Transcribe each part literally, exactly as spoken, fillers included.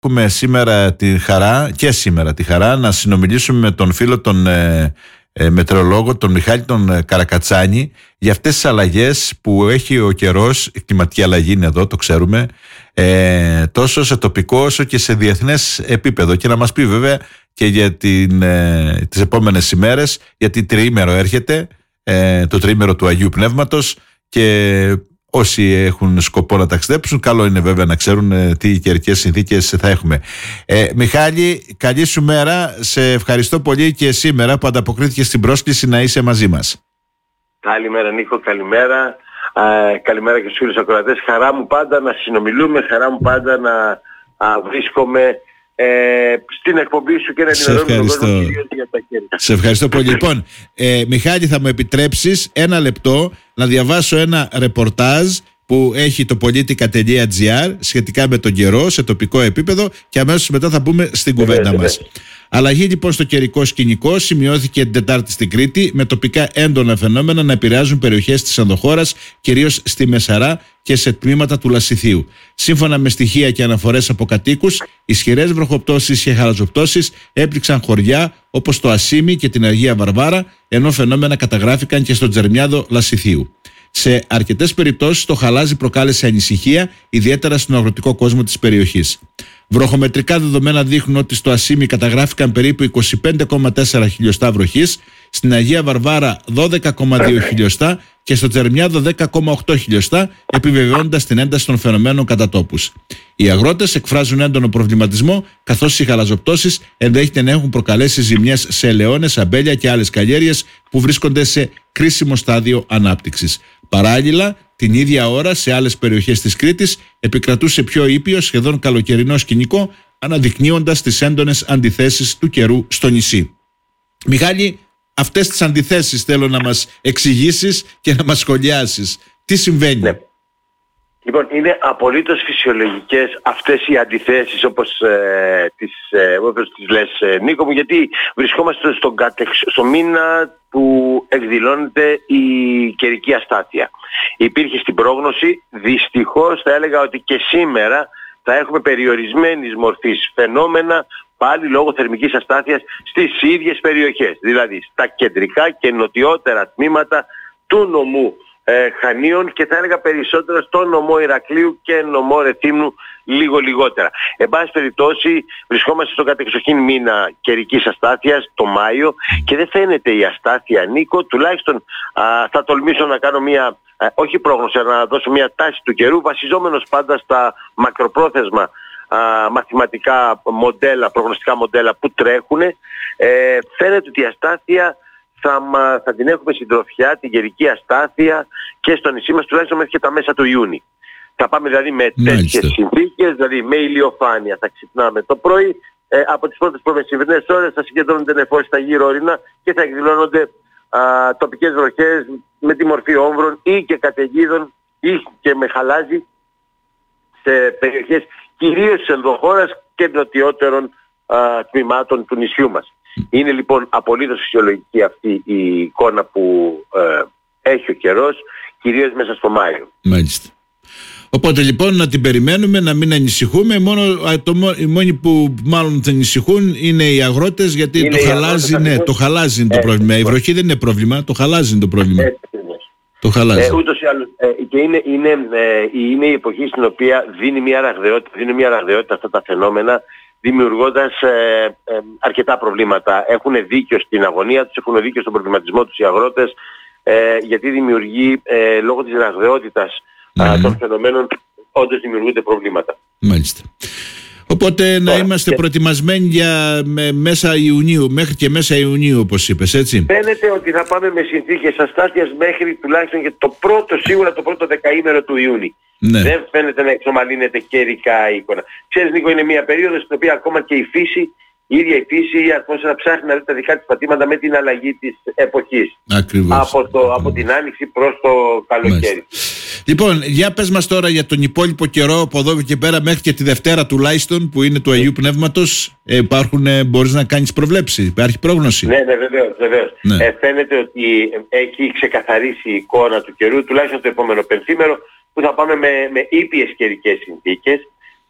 Έχουμε σήμερα τη χαρά και σήμερα τη χαρά να συνομιλήσουμε με τον φίλο τον ε, ε, μετεωρολόγο, τον Μιχάλη τον ε, Καρακατσάνη, για αυτές τις αλλαγές που έχει ο καιρός. Η κλιματική αλλαγή είναι εδώ, το ξέρουμε, ε, τόσο σε τοπικό όσο και σε διεθνές επίπεδο, και να μας πει βέβαια και για την, ε, τις επόμενες ημέρες, γιατί τριήμερο έρχεται, ε, το τριήμερο του Αγίου Πνεύματος, και όσοι έχουν σκοπό να ταξιδέψουν, καλό είναι βέβαια να ξέρουν ε, τι καιρικές συνθήκες θα έχουμε. Ε, Μιχάλη, καλή σου μέρα. Σε ευχαριστώ πολύ και σήμερα που ανταποκρίθηκες στην πρόσκληση να είσαι μαζί μας. Καλημέρα Νίκο, καλημέρα. Ε, καλημέρα και στους φίλους ακροατές. Χαρά μου πάντα να συνομιλούμε, χαρά μου πάντα να α, βρίσκομαι ε, στην εκπομπή σου και να ενημερώνουμε τον κόσμο κυρίως για τα κέρδη. Σε ευχαριστώ πολύ. Λοιπόν, ε, Μιχάλη, θα μου επιτρέψεις ένα λεπτό να διαβάσω ένα ρεπορτάζ που έχει το πολιτικά τελεία τζι άρ σχετικά με τον καιρό σε τοπικό επίπεδο, και αμέσως μετά θα μπούμε στην κουβέντα μας. Αλλαγή λοιπόν στο καιρικό σκηνικό σημειώθηκε την Τετάρτη στην Κρήτη, με τοπικά έντονα φαινόμενα να επηρεάζουν περιοχές της ενδοχώρας, κυρίως στη Μεσαρά και σε τμήματα του Λασιθίου. Σύμφωνα με στοιχεία και αναφορές από κατοίκους, ισχυρές βροχοπτώσεις και χαλαζοπτώσεις έπληξαν χωριά όπως το Ασίμι και την Αγία Βαρβάρα, ενώ φαινόμενα καταγράφηκαν και στο Τζερμιάδο Λασιθίου. Σε αρκετές περιπτώσεις το χαλάζι προκάλεσε ανησυχία, ιδιαίτερα στον αγροτικό κόσμο της περιοχής. Βροχομετρικά δεδομένα δείχνουν ότι στο Ασίμι καταγράφηκαν περίπου είκοσι πέντε κόμμα τέσσερα χιλιοστά βροχής, στην Αγία Βαρβάρα δώδεκα κόμμα δύο χιλιοστά και στο Τζερμιάδο δέκα κόμμα οκτώ χιλιοστά, επιβεβαιώνοντας την ένταση των φαινομένων κατά τόπους. Οι αγρότες εκφράζουν έντονο προβληματισμό, καθώς οι χαλαζοπτώσεις ενδέχεται να έχουν προκαλέσει ζημιές σε ελαιώνες, αμπέλια και άλλες καλλιέργειες που βρίσκονται σε κρίσιμο στάδιο ανάπτυξης. Παράλληλα, την ίδια ώρα σε άλλες περιοχές της Κρήτης επικρατούσε πιο ήπιο, σχεδόν καλοκαιρινό σκηνικό, αναδεικνύοντας τις έντονες αντιθέσεις του καιρού στο νησί. Μιχάλη, αυτές τις αντιθέσεις θέλω να μας εξηγήσεις και να μας σχολιάσεις. Τι συμβαίνει? Ναι. Λοιπόν, είναι απολύτως φυσιολογικές αυτές οι αντιθέσεις, όπως, ε, τις, ε, όπως τις λες ε, Νίκο μου, γιατί βρισκόμαστε στον κατεξ, στο μήνα που εκδηλώνεται η καιρική αστάθεια. Υπήρχε στην πρόγνωση, δυστυχώς θα έλεγα ότι και σήμερα θα έχουμε περιορισμένης μορφής φαινόμενα, πάλι λόγω θερμικής αστάθειας στις ίδιες περιοχές, δηλαδή στα κεντρικά και νοτιότερα τμήματα του νομού ε, Χανίων, και θα έλεγα περισσότερο στο νομό Ηρακλείου και νομό Ρεθύμνου λίγο λιγότερα. Εν πάση περιπτώσει βρισκόμαστε στο κατεξοχήν μήνα καιρικής αστάθειας, το Μάιο, και δεν φαίνεται η αστάθεια, Νίκο, τουλάχιστον α, θα τολμήσω να κάνω μια, α, όχι πρόγνωση, αλλά να δώσω μια τάση του καιρού, βασιζόμενος πάντα στα μακροπρόθεσμα α, μαθηματικά μοντέλα, προγνωστικά μοντέλα που τρέχουν. Ε, φαίνεται ότι η αστάθεια Θα, θα την έχουμε συντροφιά, την καιρική αστάθεια, και στο νησί μας τουλάχιστον μέχρι και τα μέσα του Ιούνιου. Θα πάμε δηλαδή με τέτοιες συνθήκες, δηλαδή με ηλιοφάνεια. Θα ξυπνάμε το πρωί, ε, από τις πρώτες προμεσημβρινές ώρες θα συγκεντρώνονται νεφώσεις στα γύρω ορεινά και θα εκδηλώνονται α, τοπικές βροχές με τη μορφή όμβρων ή και καταιγίδων ή και με χαλάζι σε περιοχές κυρίως της ενδοχώρας και νοτιότερων α, τμήματων του νησιού μας. Είναι λοιπόν απολύτως φυσιολογική αυτή η εικόνα που ε, έχει ο καιρός, κυρίως μέσα στο Μάιο. Μάλιστα. Οπότε λοιπόν να την περιμένουμε, να μην ανησυχούμε. Μόνο, το, οι μόνοι που μάλλον θα ανησυχούν είναι οι αγρότες, γιατί είναι το χαλάζι, ναι, το χαλάζι είναι το πρόβλημα. Η βροχή δεν είναι πρόβλημα, το χαλάζι είναι το πρόβλημα. Ε, το χαλάζι. Ε, ούτως ή άλλως, ε, και είναι, είναι, ε, είναι η εποχή στην οποία δίνει μια ραγδαιότητα, δίνει μια ραγδαιότητα αυτά τα φαινόμενα, δημιουργώντας ε, ε, αρκετά προβλήματα. Έχουν δίκιο στην αγωνία τους, έχουν δίκιο στον προβληματισμό τους οι αγρότες, ε, γιατί δημιουργεί ε, λόγω της ραγδαιότητας mm-hmm. των φαινομένων όντως δημιουργούνται προβλήματα. Μάλιστα. Οπότε να Τώρα, είμαστε και... προετοιμασμένοι για με, μέσα Ιουνίου, μέχρι και μέσα Ιουνίου, όπως είπες, έτσι. Φαίνεται ότι θα πάμε με συνθήκες αστάθειας μέχρι τουλάχιστον και το πρώτο, σίγουρα το πρώτο δεκαήμερο του Ιούνιου. Ναι. Δεν φαίνεται να εξομαλύνεται καιρικά η εικόνα. Ξέρεις Νίκο, είναι μια περίοδος στην οποία ακόμα και η φύση, η ίδια η φύση, η ατμόσφαιρα ψάχνει να δει τα δικά της πατήματα με την αλλαγή της εποχής. Ακριβώς. Από, το, από την άνοιξη προς το καλοκαίρι. Μάλιστα. Λοιπόν, για πες μας τώρα για τον υπόλοιπο καιρό από εδώ και πέρα μέχρι και τη Δευτέρα τουλάχιστον, που είναι του Αγίου Πνεύματος. Ε, υπάρχουν, ε, μπορείς να κάνεις προβλέψεις, υπάρχει πρόγνωση? Ναι, ναι, βεβαίως, βεβαίως. Ναι. Ε, φαίνεται ότι έχει ξεκαθαρίσει η εικόνα του καιρού, τουλάχιστον το επόμενο πενθήμερο, που θα πάμε με, με ήπιες καιρικές συνθήκες.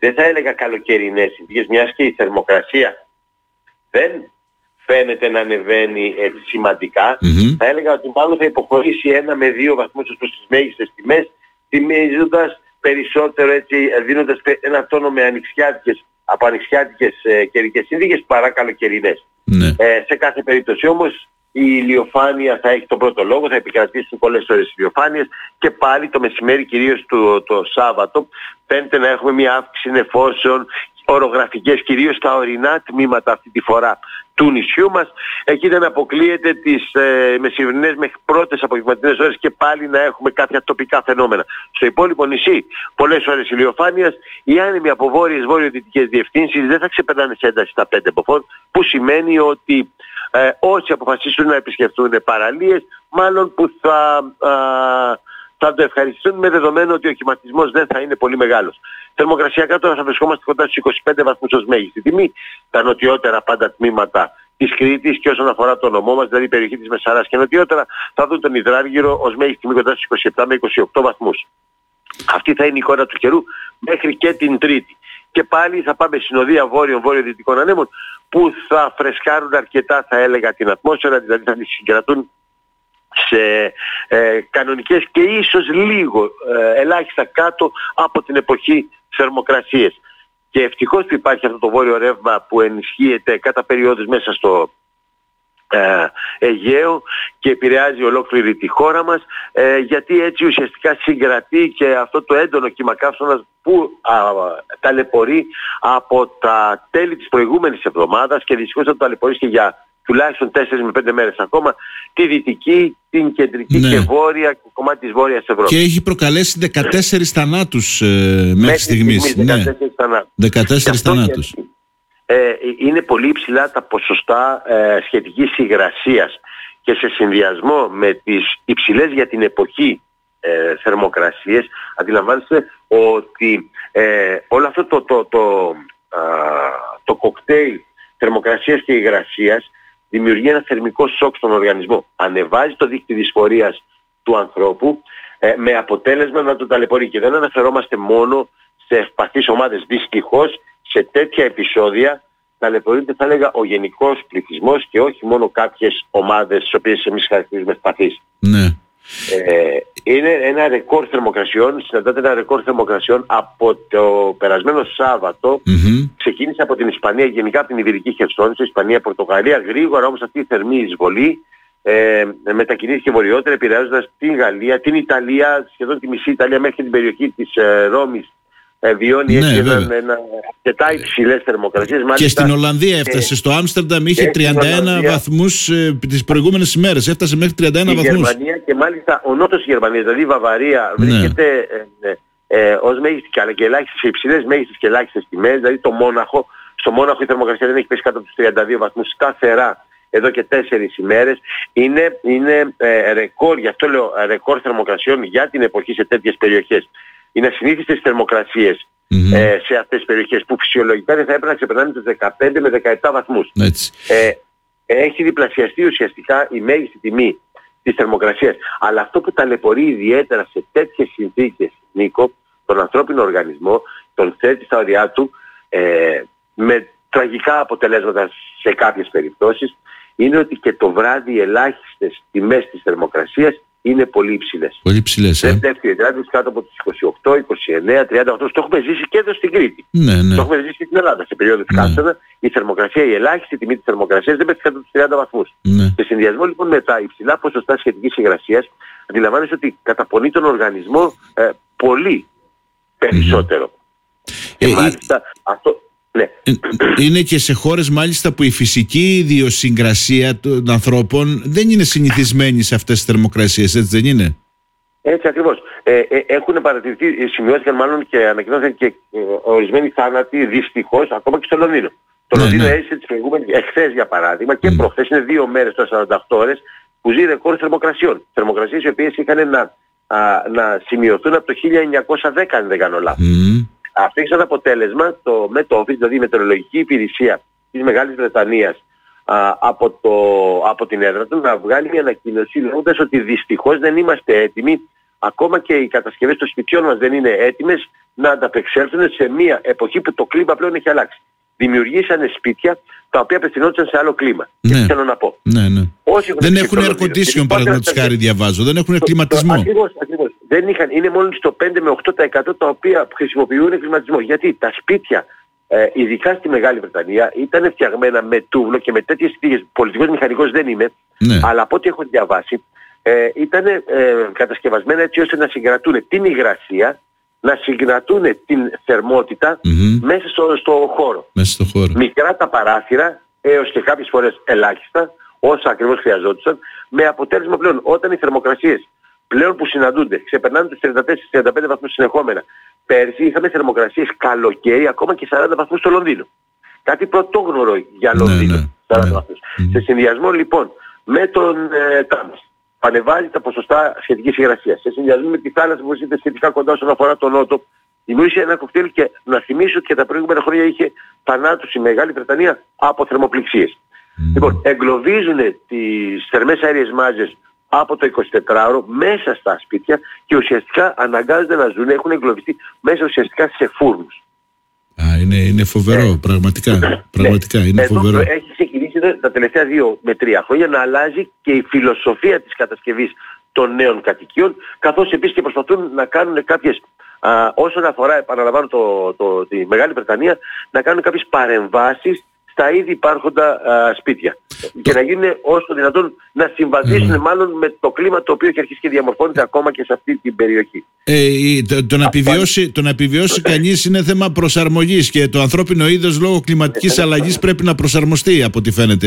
δεν θα έλεγα καλοκαιρινές συνθήκες, μιας και η θερμοκρασία δεν φαίνεται να ανεβαίνει έτσι σημαντικά. Mm-hmm. Θα έλεγα ότι μάλλον θα υποχωρήσει ένα με δύο βαθμούς ως προς τις μέγιστες τιμές, τιμίζοντας περισσότερο, έτσι, δίνοντας ένα τόνο με ανοιξιάτικες, από ανοιξιάτικες ε, καιρικές συνθήκες παρά καλοκαιρινές. Mm-hmm. Ε, σε κάθε περίπτωση όμως η ηλιοφάνεια θα έχει τον πρώτο λόγο, θα επικρατήσουν πολλές ώρες ηλιοφάνειες και πάλι το μεσημέρι, κυρίως το, το Σάββατο, φαίνεται να έχουμε μια αύξηση νεφώσεων ορογραφικές, κυρίως στα ορεινά τμήματα αυτή τη φορά του νησιού μας. Εκεί δεν αποκλείεται τις ε, μεσημερινές μέχρι πρώτες απογευματινές ώρες και πάλι να έχουμε κάποια τοπικά φαινόμενα. Στο υπόλοιπο νησί πολλές ώρες ηλιοφάνειας, οι άνεμοι από βόρειες βόρειο-δυτικές διευθύνσεις δεν θα ξεπερνάνε σε ένταση στα πέντε μποφόρ, που σημαίνει ότι ε, όσοι αποφασίσουν να επισκεφτούν παραλίες, μάλλον που θα... Α, θα το ευχαριστούν με δεδομένο ότι ο κυματισμός δεν θα είναι πολύ μεγάλος. Θερμοκρασιακά τώρα θα βρισκόμαστε κοντά στους είκοσι πέντε βαθμούς ως μέγιστη τιμή. Τα νοτιότερα πάντα τμήματα της Κρήτης και όσον αφορά το νομό μας, δηλαδή η περιοχή της Μεσαράς και νοτιότερα, θα δουν τον Υδράργυρο ως μέγιστη τιμή κοντά στους είκοσι επτά με είκοσι οκτώ βαθμούς. Αυτή θα είναι η εικόνα του καιρού μέχρι και την Τρίτη. Και πάλι θα πάμε συνοδεία βόρειων βόρειο-δυτικών ανέμων που θα φρεσκάρουν αρκετά, θα έλεγα, την ατμόσφαιρα, δηλαδή θα τη συγκρατούν σε ε, κανονικές και ίσως λίγο ε, ελάχιστα κάτω από την εποχή θερμοκρασίες. Και ευτυχώς που υπάρχει αυτό το βόρειο ρεύμα που ενισχύεται κατά περιόδους μέσα στο ε, Αιγαίο και επηρεάζει ολόκληρη τη χώρα μας, ε, γιατί έτσι ουσιαστικά συγκρατεί και αυτό το έντονο κύμα καύσωνας που α, ταλαιπωρεί από τα τέλη της προηγούμενης εβδομάδας και δυστυχώς θα το ταλαιπωρήσει και για τουλάχιστον τέσσερις με πέντε μέρες ακόμα τη δυτική, την κεντρική ναι. και βόρεια και κομμάτι της Βόρειας Ευρώπης. Και έχει προκαλέσει δεκατέσσερις θανάτους ε, μέχρι στιγμής. στιγμής ναι. δεκατέσσερις θανάτους. δεκατέσσερις θανάτους. Και, ε, είναι πολύ υψηλά τα ποσοστά ε, σχετικής υγρασίας και σε συνδυασμό με τις υψηλές για την εποχή ε, θερμοκρασίες, αντιλαμβάνεστε ότι ε, όλο αυτό το, το, το, α, το κοκτέιλ θερμοκρασίας και υγρασίας δημιουργεί ένα θερμικό σοκ στον οργανισμό. Ανεβάζει το δείκτη δυσφορίας του ανθρώπου ε, με αποτέλεσμα να τον ταλαιπωρεί. Και δεν αναφερόμαστε μόνο σε ευπαθείς ομάδες. Δυστυχώς σε τέτοια επεισόδια ταλαιπωρείται, θα έλεγα, ο γενικός πληθυσμός και όχι μόνο κάποιες ομάδες τις οποίες εμείς χαρακτηρίζουμε ευπαθείς. Ναι. Ε, είναι ένα ρεκόρ θερμοκρασιών, συναντάται ένα ρεκόρ θερμοκρασιών από το περασμένο Σάββατο. Mm-hmm. Ξεκίνησε από την Ισπανία, γενικά από την Ιβηρική Χερσόνησο, Ισπανία, Πορτογαλία. Γρήγορα όμως αυτή η θερμή εισβολή ε, μετακινήθηκε βορειότερα, επηρεάζοντας την Γαλλία, την Ιταλία, σχεδόν τη μισή Ιταλία μέχρι την περιοχή της ε, Ρώμης. Ε, βιώνει ναι, έτσι ένα, ένα, αρκετά υψηλές θερμοκρασίες. Και στην Ολλανδία έφτασε. Ε, στο Άμστερνταμ είχε τριάντα ένα βαθμούς ε, τις προηγούμενες ημέρες. Έφτασε μέχρι τριάντα ένα βαθμούς. Η Γερμανία και μάλιστα ο νότος της Γερμανίας, δηλαδή η Βαβαρία, ναι. βρίσκεται ε, ε, ε, ως μέγιστη αλλά και ελάχιστες, σε υψηλές μέγιστες και ελάχιστες τιμές. Δηλαδή το Μόναχο, στο Μόναχο η θερμοκρασία δεν έχει πέσει κάτω από τους τριάντα δύο βαθμούς σταθερά εδώ και τέσσερις ημέρες. Είναι, είναι ε, ρεκόρ, γι' αυτό λέω ρεκόρ θερμοκρασιών για την εποχή σε τέτοιες περιοχές. Είναι ασυνήθιστες θερμοκρασίες mm-hmm. ε, σε αυτές τις περιοχές που φυσιολογικά δεν θα έπρεπε να ξεπερνάνε τους δεκαπέντε με δεκαεπτά βαθμούς. Ε, έχει διπλασιαστεί ουσιαστικά η μέγιστη τιμή της θερμοκρασίας. Αλλά αυτό που ταλαιπωρεί ιδιαίτερα σε τέτοιες συνθήκες, Νίκο, τον ανθρώπινο οργανισμό, τον θέτει στα ωριά του ε, με τραγικά αποτελέσματα σε κάποιες περιπτώσεις, είναι ότι και το βράδυ οι ελάχιστες τιμές της θερμοκρασίας είναι πολύ υψηλές. Πολύ υψηλές, ε. Δεν πέφτει δηλαδή κάτω από τους είκοσι οκτώ, είκοσι εννέα, τριάντα οκτώ. Το έχουμε ζήσει και εδώ στην Κρήτη. Ναι, ναι. Το έχουμε ζήσει και στην Ελλάδα. Σε περίοδο του Καύσωνα η θερμοκρασία, η ελάχιστη τιμή της θερμοκρασίας δεν πέφτει κάτω από τους τριάντα βαθμούς. Ναι. Σε συνδυασμό λοιπόν με τα υψηλά ποσοστά σχετικής υγρασίας, αντιλαμβάνεσαι ότι καταπονεί τον οργανισμό ε, πολύ περισσότερο. Mm-hmm. Και ε, μάλιστα ε... αυτό... Ναι. Είναι και σε χώρες μάλιστα που η φυσική ιδιοσυγκρασία των ανθρώπων δεν είναι συνηθισμένη σε αυτές τις θερμοκρασίες, έτσι δεν είναι? Έτσι ακριβώς. Ε, ε, έχουν παρατηρηθεί, σημειώθηκαν μάλλον και ανακοινώθηκαν και ε, ορισμένοι θάνατοι δυστυχώς ακόμα και στο Λονδίνο. Το ναι, Λονδίνο ναι. έζησε τις προηγούμενες, εχθές για παράδειγμα και mm. προχθές, είναι δύο μέρες τώρα σαράντα οκτώ ώρες που ζει ρεκόρ θερμοκρασιών. Θερμοκρασίες οι οποίες είχαν να, α, να σημειωθούν από το χίλια εννιακόσια δέκα αν δεν κάνω λάθος. Mm. Αυτό έχει σαν αποτέλεσμα το Met Office, δηλαδή η μετεωρολογική υπηρεσία της Μεγάλης Βρετανίας α, από, το, από την έδρα του να βγάλει μια ανακοίνωση λέγοντας ότι δυστυχώς δεν είμαστε έτοιμοι ακόμα και οι κατασκευές των σπιτιών μας δεν είναι έτοιμες να ανταπεξέλθουν σε μια εποχή που το κλίμα πλέον έχει αλλάξει. Δημιουργήσανε σπίτια τα οποία απευθυνόντουσαν σε άλλο κλίμα. Ναι. Τι θέλω να πω. Ναι, ναι. Όσοι δεν έχουν air condition, παραδείγματος χάρη, διαβάζω. Δεν έχουν κλιματισμό. Ακριβώς, ακριβώς. Δεν είχαν, είναι μόνο στο πέντε με οκτώ τοις εκατό τα οποία χρησιμοποιούν κλιματισμό. Γιατί τα σπίτια, ε, ειδικά στη Μεγάλη Βρετανία, ήταν φτιαγμένα με τούβλο και με τέτοιες συνθήκες. Πολιτικός μηχανικός δεν είμαι, ναι. Αλλά από ό,τι έχω διαβάσει, ε, ήταν ε, κατασκευασμένα έτσι ώστε να συγκρατούν την υγρασία, να συγκρατούν την θερμότητα mm-hmm. μέσα στο, στο χώρο. Μέσα στο χώρο. Μικρά τα παράθυρα, έως και κάποιες φορές ελάχιστα, όσα ακριβώς χρειαζόντουσαν, με αποτέλεσμα πλέον όταν οι θερμοκρασίες πλέον που συναντούνται ξεπερνάνε τους τριάντα τέσσερα με τριάντα πέντε βαθμούς συνεχόμενα. Πέρσι είχαμε θερμοκρασίες καλοκαίρι ακόμα και σαράντα βαθμούς στο Λονδίνο. Κάτι πρωτόγνωρο για Λονδίνο. Ναι, ναι, σαράντα βαθμούς. Ναι. Σε συνδυασμό λοιπόν με τον ε, Τάμις, πανεβάζει τα ποσοστά σχετικής υγρασίας. Σε συνδυασμό με τη θάλασσα που βρίσκεται σχετικά κοντά όσον αφορά τον νότο, δημιούργησε ένα κοκτέιλ και να θυμίσω ότι και τα προηγούμενα χρόνια είχε θανάτους η Μεγάλη Βρετανία από θερμοπληξίες. Mm. Λοιπόν, εγκλωβίζουν τις θερμές αέριες μάζες από το εικοσιτετράωρο μέσα στα σπίτια και ουσιαστικά αναγκάζονται να ζουν, έχουν εγκλωβιστεί μέσα ουσιαστικά σε φούρνους. Α, είναι, είναι φοβερό, ε, πραγματικά. πραγματικά ναι. Είναι Εδώ φοβερό. Έχει ξεκινήσει τα τελευταία δύο με τρία χρόνια να αλλάζει και η φιλοσοφία της κατασκευής των νέων κατοικιών, καθώς επίσης και προσπαθούν να κάνουν κάποιες, α, όσον αφορά, επαναλαμβάνω το, το, τη Μεγάλη Βρετανία, να κάνουν κάποιες παρεμβάσεις στα ήδη υπάρχοντα α, σπίτια. Το... Και να γίνουν όσο δυνατόν να συμβαδίσουν mm. μάλλον με το κλίμα το οποίο έχει αρχίσει και διαμορφώνεται ακόμα και σε αυτή την περιοχή. Ε, το, το, να επιβιώσει, το να επιβιώσει κανείς είναι θέμα προσαρμογής και το ανθρώπινο είδος λόγω κλιματικής αλλαγής πρέπει να προσαρμοστεί από ό,τι φαίνεται,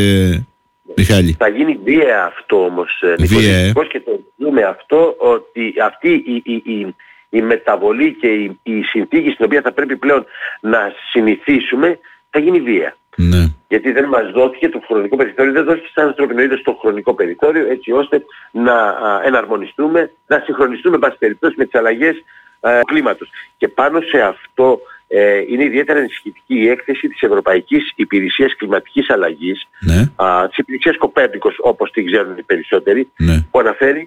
Μιχάλη. Θα γίνει βία αυτό όμως, Νίκος, και το δούμε αυτό, ότι αυτή η, η, η, η μεταβολή και η, η συνθήκη στην οποία θα πρέπει πλέον να συνηθίσουμε θα γίνει βία. Ναι. Γιατί δεν μας δόθηκε το χρονικό περιθώριο, δεν δόθηκε σαν ανθρώπινο είδος το χρονικό περιθώριο έτσι ώστε να α, εναρμονιστούμε, να συγχρονιστούμε πάση περιπτώσει με τις αλλαγές α, κλίματος. Και πάνω σε αυτό ε, είναι ιδιαίτερα ενισχυτική η έκθεση της Ευρωπαϊκής Υπηρεσίας Κλιματικής Αλλαγής, ναι. α, της Υπηρεσίας Κοπέρνικος όπως την ξέρουν οι περισσότεροι, ναι. που αναφέρει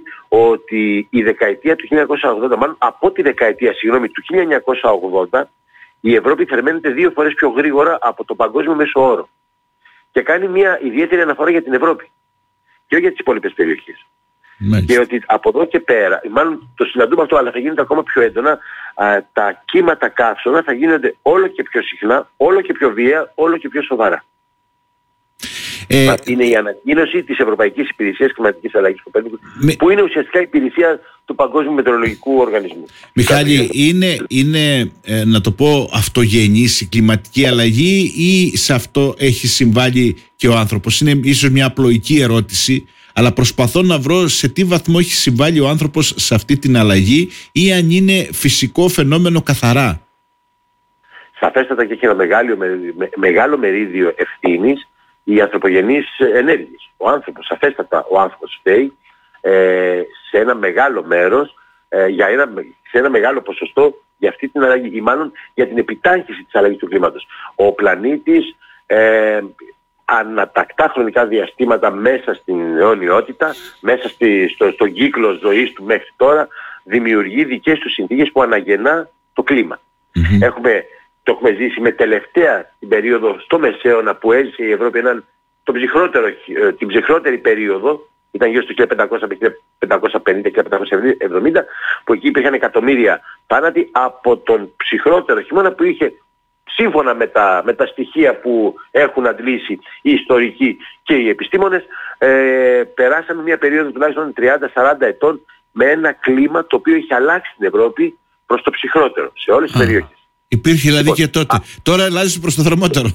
ότι η δεκαετία του χίλια εννιακόσια ογδόντα, μάλλον από τη δεκαετία συγγνώμη, του χίλια εννιακόσια ογδόντα, η Ευρώπη θερμαίνεται δύο φορές πιο γρήγορα από τον παγκόσμιο μέσο όρο. Και κάνει μια ιδιαίτερη αναφορά για την Ευρώπη. Και όχι για τις υπόλοιπες περιοχές. Μάλιστα. Και ότι από εδώ και πέρα, μάλλον το συναντούμε αυτό, αλλά θα γίνεται ακόμα πιο έντονα, α, τα κύματα καύσωνα θα γίνονται όλο και πιο συχνά, όλο και πιο βία, όλο και πιο σοβαρά. Ε, είναι η ανακοίνωση της Ευρωπαϊκής Υπηρεσίας Κλιματικής Αλλαγής με... που είναι ουσιαστικά η υπηρεσία του Παγκόσμιου Μετεωρολογικού Οργανισμού. Μιχάλη, είναι, είναι ε, να το πω αυτογενής η κλιματική αλλαγή ή σε αυτό έχει συμβάλει και ο άνθρωπος? Είναι ίσως μια απλοϊκή ερώτηση, αλλά προσπαθώ να βρω σε τι βαθμό έχει συμβάλει ο άνθρωπος σε αυτή την αλλαγή ή αν είναι φυσικό φαινόμενο καθαρά. Σαφέστατα και έχει ένα μεγάλο, με, μεγάλο μερίδιο ευθύνης οι ανθρωπογενείς ενέργειες. Ο άνθρωπος, σαφέστατα ο άνθρωπος φταίει ε, σε ένα μεγάλο μέρος, ε, για ένα, σε ένα μεγάλο ποσοστό για αυτή την αλλαγή ή μάλλον για την επιτάχυνση της αλλαγής του κλίματος. Ο πλανήτης ε, ανατακτά χρονικά διαστήματα μέσα στην αιωνιότητα, μέσα στη, στο, στον κύκλο ζωής του μέχρι τώρα, δημιουργεί δικές του συνθήκες που αναγεννά το κλίμα. Mm-hmm. Έχουμε Το έχουμε ζήσει με τελευταία την περίοδο στο Μεσαίωνα που έζησε η Ευρώπη έναν, το ψυχρότερο, την ψυχρότερη περίοδο, ήταν γύρω στο χίλια πεντακόσια με χίλια πεντακόσια πενήντα και χίλια πεντακόσια εβδομήντα, που εκεί υπήρχαν εκατομμύρια θάνατοι από τον ψυχρότερο χειμώνα που είχε, σύμφωνα με τα, με τα στοιχεία που έχουν αντλήσει οι ιστορικοί και οι επιστήμονες, ε, περάσαμε μια περίοδο τουλάχιστον τριάντα με σαράντα ετών με ένα κλίμα το οποίο είχε αλλάξει την Ευρώπη προς το ψυχρότερο σε όλες τις περιοχές. Υπήρχε δηλαδή και τότε. Α, Τώρα αλλάζει προς το θερμότερο.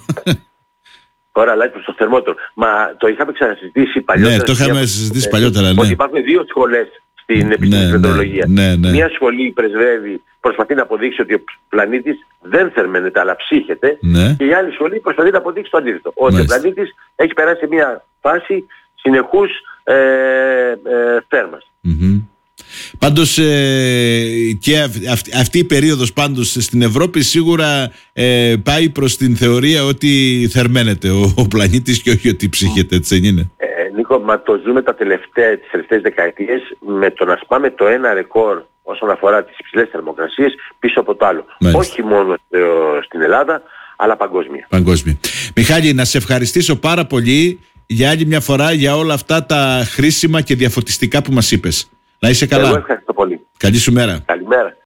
Τώρα αλλάζει προς το θερμότερο. Μα το είχαμε ξανασυζητήσει παλιότερα. Ναι, το είχαμε συζητήσει παλιότερα. Ναι. Ότι υπάρχουν δύο σχολές στην επιστημονική μετεωρολογία. Ναι, ναι, ναι. Μια σχολή πρεσβεύει, προσπαθεί να αποδείξει ότι ο πλανήτης δεν θερμαίνεται αλλά ψύχεται. Ναι. Και η άλλη σχολή προσπαθεί να αποδείξει το αντίθετο. Ότι ο πλανήτης έχει περάσει σε μια φάση συνεχούς ε, ε, θέρμας. Mm-hmm. Πάντως ε, και αυ, αυ, αυτή η περίοδος πάντως στην Ευρώπη σίγουρα ε, πάει προς την θεωρία ότι θερμαίνεται ο, ο πλανήτης και όχι ότι ψύχεται, έτσι δεν είναι? Ε, Νίκο, μα το ζούμε τα τελευταία, τις τελευταίες δεκαετίες με το να σπάμε το ένα ρεκόρ όσον αφορά τις υψηλές θερμοκρασίες πίσω από το άλλο. Μάλιστα. Όχι μόνο ε, στην Ελλάδα, αλλά παγκόσμια. Παγκόσμια. Μιχάλη, να σε ευχαριστήσω πάρα πολύ για άλλη μια φορά για όλα αυτά τα χρήσιμα και διαφωτιστικά που μας είπες. Να είσαι καλά. Εγώ ευχαριστώ πολύ. Καλή σου μέρα. Καλημέρα.